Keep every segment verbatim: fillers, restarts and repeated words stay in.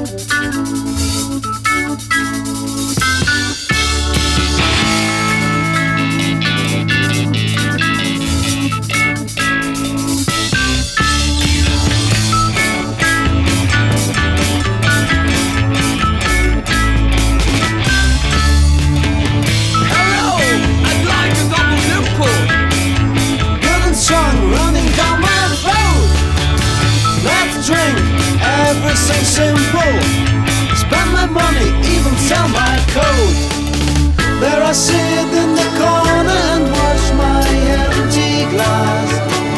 Everything simple. Spend my money, even sell my coat. There I sit in the corner and watch my empty glass.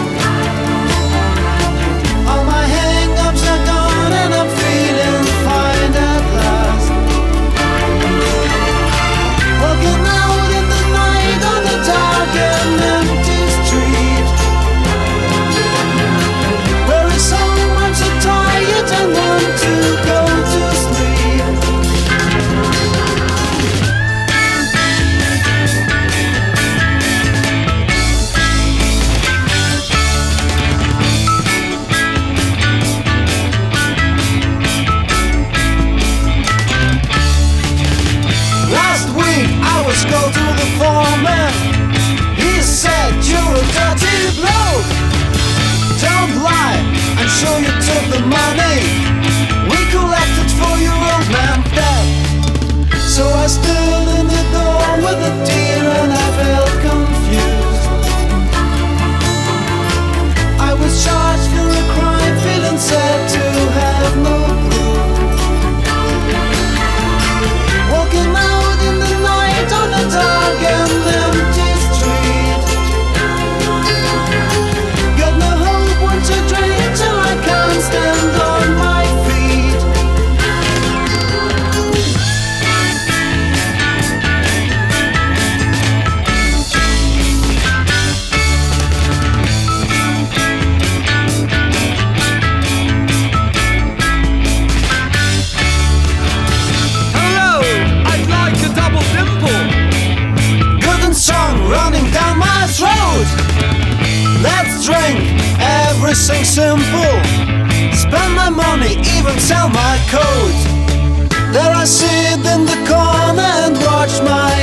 All my hang-ups are gone and I'm feeling fine at last. Walking out in the night on the dark and empty street. There is so much to tired and want to go to sleep. Last week I was called to the foreman. He said, "You're a dirty bloke. Don't lie, I'm sure you took the money we collected for your old man death." So I stood in the door with a tear and I felt confused. I was charged for a crime, feeling sad to have no clue. Walking out in the night on a dark and empty street. Got no hope, want to drink till I can't stand on my feet. Hello, I'd like a double dimple. Good and strong running down my throat. Let's drink, everything simple. Spend my money, even sell my coat. There I sit in the corner and watch my